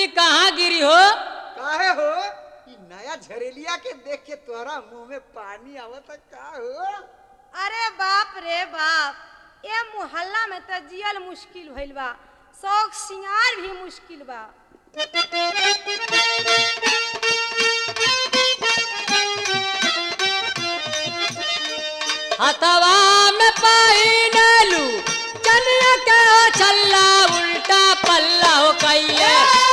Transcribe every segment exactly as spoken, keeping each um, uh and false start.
कहाँ गिरी हो? काहे हो? ई नया झरेलिया के देख के तोरा मुंह में पानी आवत का हो? अरे बाप रे बाप, ए मोहल्ला में तो जियल मुश्किल भइल बा, शौक सिंगार भी मुश्किल बा। हथवा में पहिनलू चनिया के हो छल्ला उल्टा पल्ला हो कइले।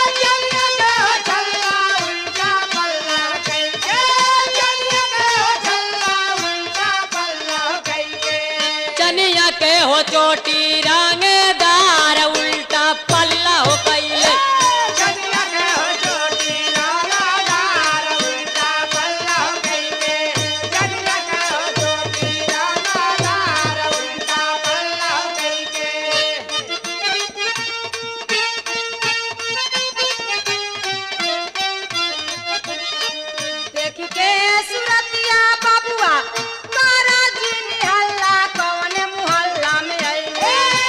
चनिया के हो चोटी रंगदार उल्टा पल्ला हो कइले। देख के सुरतिया बाबुआ तारा जी निहल्ला कौन मोहल्ला में आइले।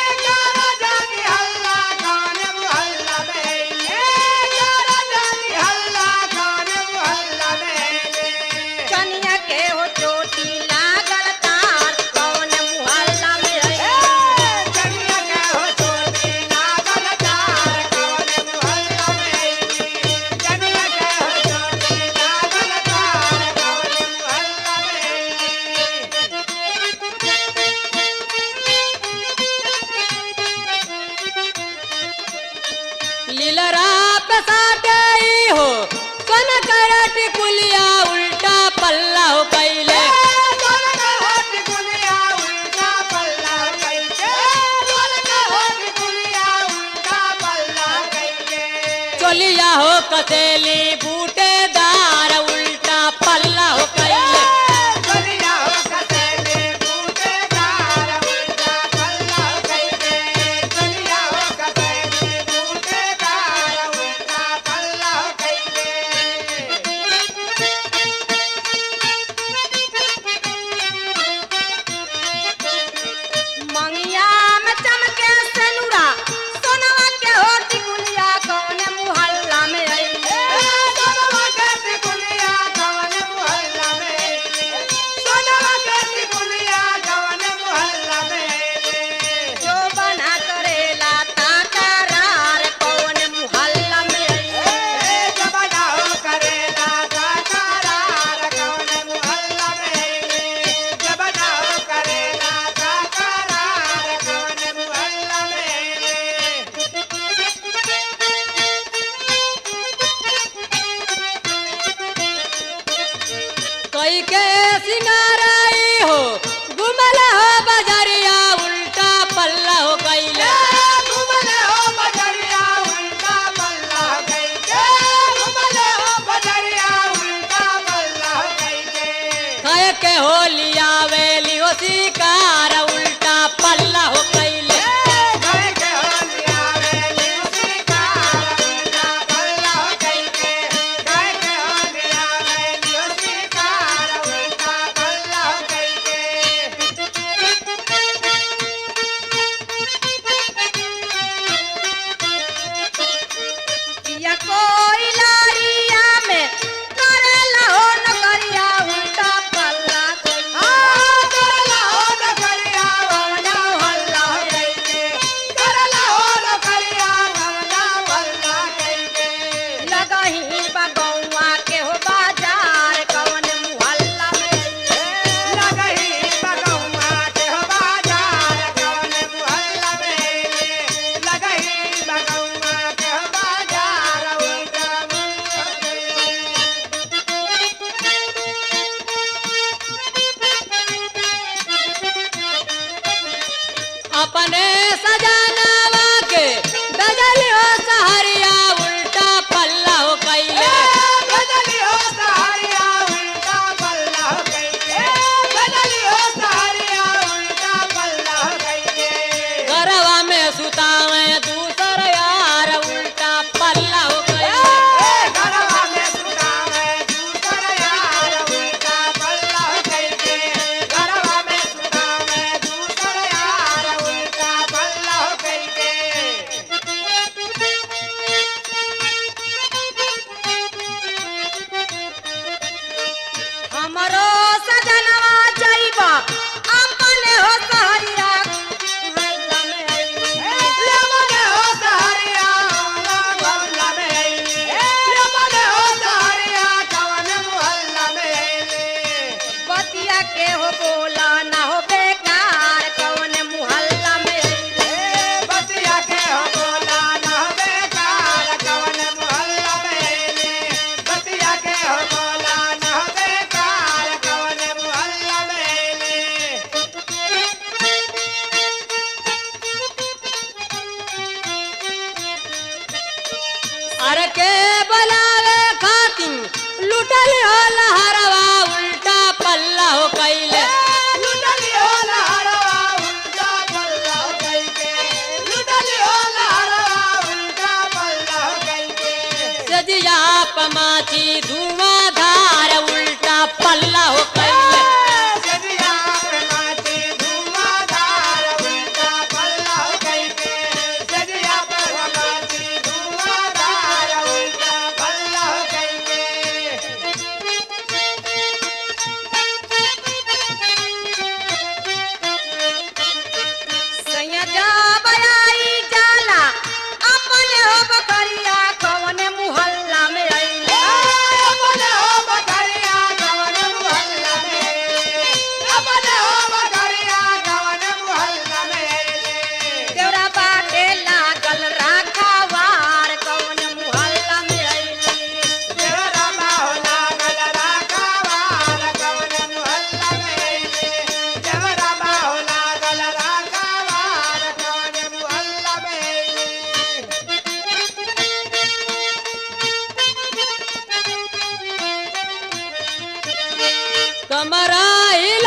कनिया के हो चोटी लागल तार कौन मोहल्ला में आइले। लीलरा पे साटे हो कन करट कुलिया उल्टा पल्ला हो कइले। चोलिया हो कसेली बूटेदार उल्टा पल्ला हो कइले। मंगिया में चमके सेनुरा सोनवा के हो टिकुलिया कौन मोहल्ला में आइले। जो बना करेला ताकरार कौन मोहल्ला में आइले। कई के सिंगाराई हो गुमल हो बजरिया उल्टा पल्ला हो कइले। कय के हो लिया वेली हो शिकार उल्टा पल्ला हो कइले। या कोई लारिया में करेला हो नगरिया उल्टा पल्ला कइले। हमरो सजनवा जाइबा अपने हो सहरिया मोहल्ला में अइली लेमने हो सहरिया मोहल्ला में अइली लेमने हो सहरिया कवन मोहल्ला में अइली बतिया के हो बोला ना हो बेकार कौन मोहल्ला में अइली बतिया के हो बोला ना बेकार कवन मोहल्ला में अइली बतिया के हो बोला ना बेकार कवन मोहल्ला में अइली अरे के बलावे खातिन लुटल हो लहरवा उल्टा पल्ला हो कैले लुटली हो लहरवा उल्टा पल्ला कइके लुटली हो लहरवा उल्टा पल्ला कइके सजिया पमाची धुआं धार उल्टा पल्ला हो कैले सदिया पे माची धुआंधार उल्टा पल्ला कइके सदिया पे माची धुआंधार उल्टा पल्ला कइके सैया जा बयाई जाला अपने हो बकरिया कौन मोहल्ला में अइली अपने हो बकरिया कवन मोहल्ला में अपने हो बकरिया कवन मोहल्ला में तेरा बाटे लागल राखावार कौन मोहल्ला में अइली देवरा बाहुला गल राखावार कवन मोहल्ला में देवरा बाहुला गल राखावार कवन मोहल्ला में कमरा हिल